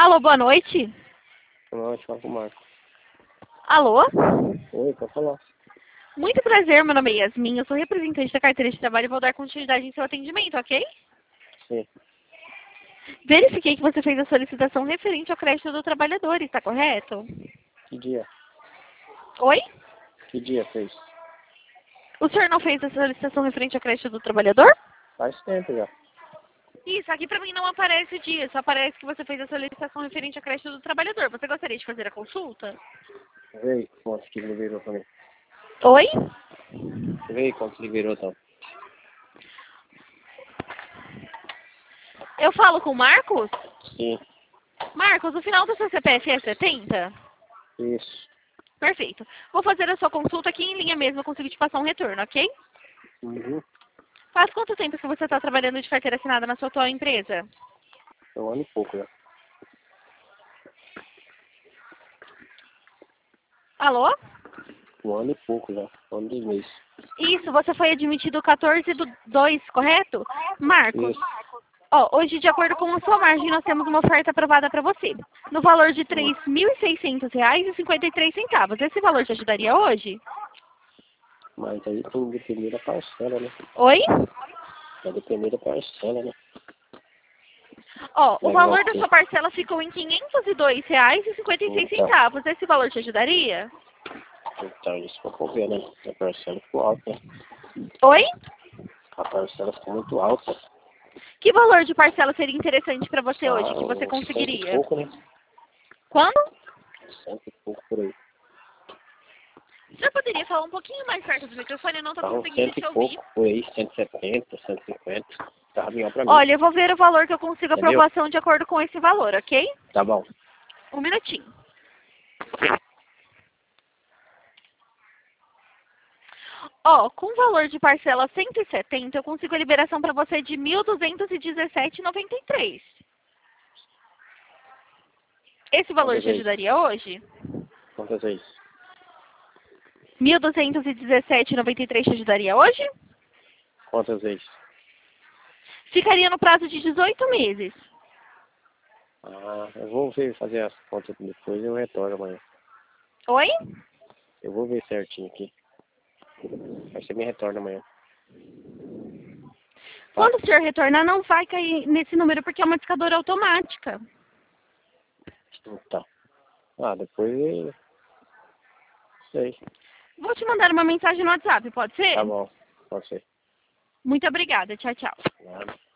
Alô, boa noite. Não, deixa eu falar com o Marco. Alô? Oi, pode falar. Muito prazer, meu nome é Yasmin, eu sou representante da carteira de trabalho e vou dar continuidade em seu atendimento, ok? Sim. Verifiquei que você fez a solicitação referente ao crédito do trabalhador, está correto? Que dia? Oi? Que dia fez? O senhor não fez a solicitação referente ao crédito do trabalhador? Faz tempo já. Isso, aqui pra mim não aparece o dia, só aparece que você fez a solicitação referente ao crédito do trabalhador. Você gostaria de fazer a consulta? Vê aí quanto que liberou pra mim. Oi? Vê aí quanto liberou, então. Eu falo com o Marcos? Sim. Marcos, o final do seu CPF é 70? Isso. Perfeito. Vou fazer a sua consulta aqui em linha mesmo, eu consigo te passar um retorno, ok? Uhum. Faz quanto tempo que você está trabalhando de carteira assinada na sua atual empresa? É um ano e pouco já. Alô? Um ano e pouco já. Um ano e 2 meses. Isso, você foi admitido 14/2, correto? Marcos, Isso. ó, hoje, de acordo com a sua margem, nós temos uma oferta aprovada para você, no valor de R$ 3.600,53. Esse valor te ajudaria hoje? Mas aí tem que depender da parcela, né? Oi? Vai depender da parcela, né? Ó, o Legal, valor da sim. sua parcela ficou em R$ 502,56. Esse valor te ajudaria? Então, isso que eu vou ver, né? A parcela ficou alta. Oi? A parcela ficou muito alta. Que valor de parcela seria interessante para você hoje, que você Uns cento e conseguiria? pouco, né? Quando? Cento e pouco por aí. Você poderia falar um pouquinho mais perto do microfone? Eu não estou Tá uns conseguindo cento te e ouvir. pouco por aí, 170, 150. Tá melhor pra mim. Olha, eu vou ver o valor que eu consigo Entendeu? aprovação de acordo com esse valor, ok? Tá bom. Um minutinho. Ó, com valor de parcela 170, eu consigo a liberação para você de R$ 1.217,93. Esse valor Quantas te vezes? ajudaria hoje? Quantas vezes? R$ 1.217,93 te ajudaria hoje? Quantas vezes? Ficaria no prazo de 18 meses. Ah, eu vou ver, fazer as contas depois e eu retorno amanhã. Oi? Eu vou ver certinho aqui. Aí você me retorna amanhã. Quando o senhor retornar, não vai cair nesse número, porque é uma discadora automática. Tá. Ah, depois eu... sei. Vou te mandar uma mensagem no WhatsApp, pode ser? Tá bom. Pode ser. Muito obrigada. Tchau, tchau. Nada.